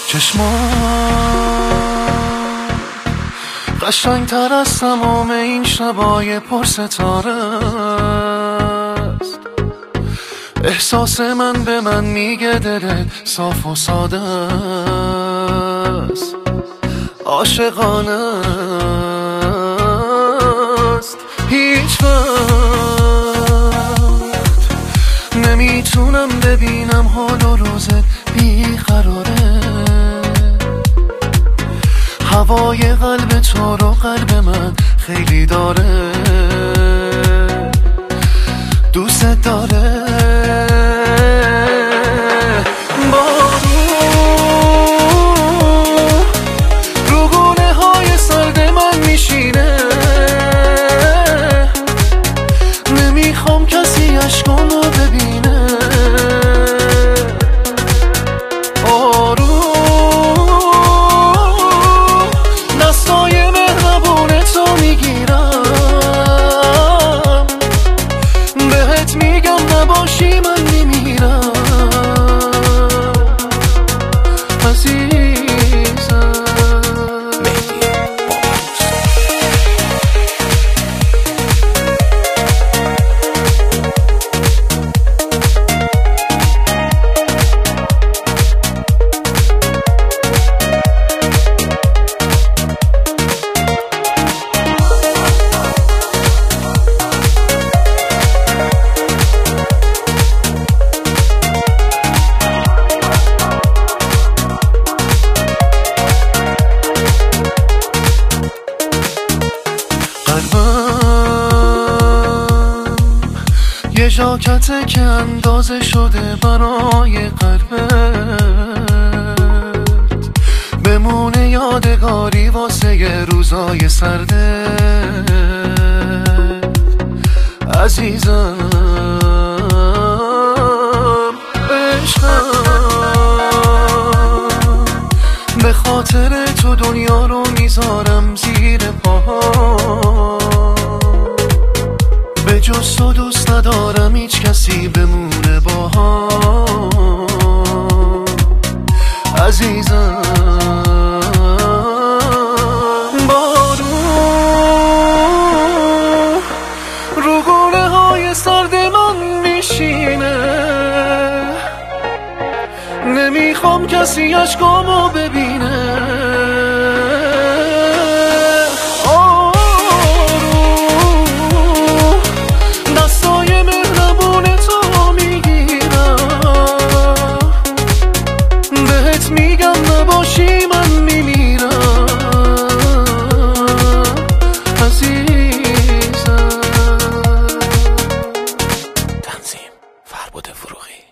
چشمان قشنگتر از تمام این شبای پر ستاره است. احساس من به من میگه دلت صاف و ساده است، عاشقانه است. هیچ وقت نمیتونم ببینم حال و روزت بیقراره. هوای قلب تو رو قلب من خیلی داره، دوست داره. بارون رو گونه های سرد من میشینه، نمیخوام کسی اشکامو ببینه. دستای مهربون تو میگیرم، بهت میگم نباشی من میمیرم عزیزم. یه ژاکته که اندازه شده برای قلبت، بمونه یادگاری واسه یه روزای سرده عزیزم. عشقم به خاطر تو دنیا رو میذارم زیر پاها، به جز تو دوست ندارم هیچ کسی بمونه باها عزیزم. بارون رو گونه های سرد من میشینه، نمیخوام کسی اشکامو ببینه. میگم نباشی من میمیرم عزیزم. تنظیم فربد فروغی.